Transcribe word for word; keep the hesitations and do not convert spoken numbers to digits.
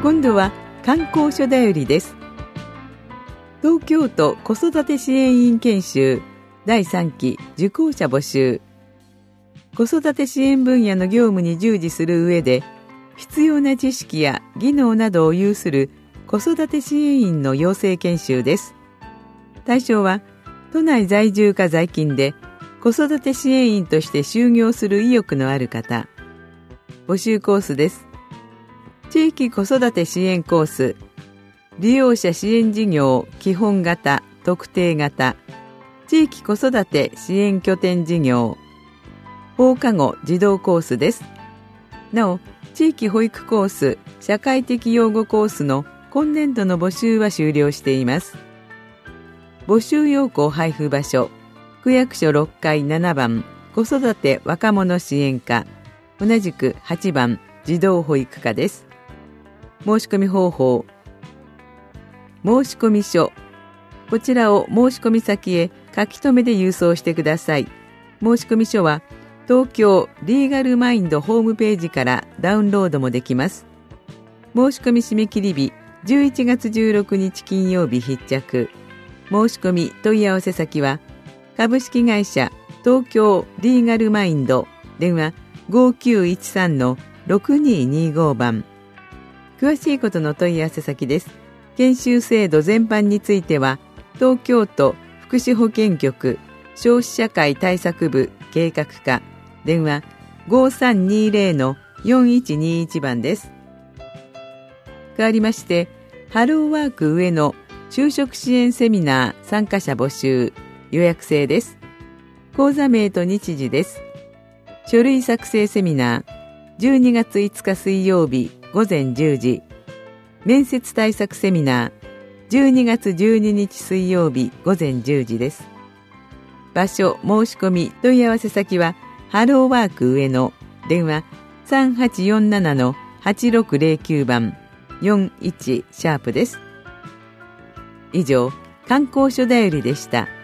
今度は観光書だよりです。東京都子育て支援員研修だいさんき受講者募集。子育て支援分野の業務に従事する上で必要な知識や技能などを有する子育て支援員の養成研修です。対象は都内在住か在勤で子育て支援員として就業する意欲のある方。募集コースです。地域子育て支援コース、利用者支援事業基本型特定型、地域子育て支援拠点事業、放課後児童コースです。なお、地域保育コース社会的養護コースの今年度の募集は終了しています。募集要項配布場所、区役所ろっかいななばん子育て若者支援課、同じくはちばん児童保育課です。申し込み方法、申し込み書、こちらを申し込み先へ書き留めで郵送してください。申し込み書は東京リーガルマインドホームページからダウンロードもできます。申し込み締め切り日じゅういちがつじゅうろくにち金曜日必着。申し込み問い合わせ先は株式会社東京リーガルマインド、電話 ごきゅういちさんのろくににご 番。詳しいことの問い合わせ先です。研修制度全般については東京都福祉保健局消費社会対策部計画課、電話 ごさんにゼロのよんいちにいち 番です。変わりましてハローワーク上の就職支援セミナー参加者募集、予約制です。講座名と日時です。書類作成セミナーじゅうにがついつか水曜日ごぜんじゅうじ、面接対策セミナーじゅうにがつじゅうににち水曜日ごぜんじゅうじです。場所、申し込み、問い合わせ先はハローワーク上野、電話さんはちよんななのはちろくゼロきゅう 番よんいちシャープです。以上、観光書だよりでした。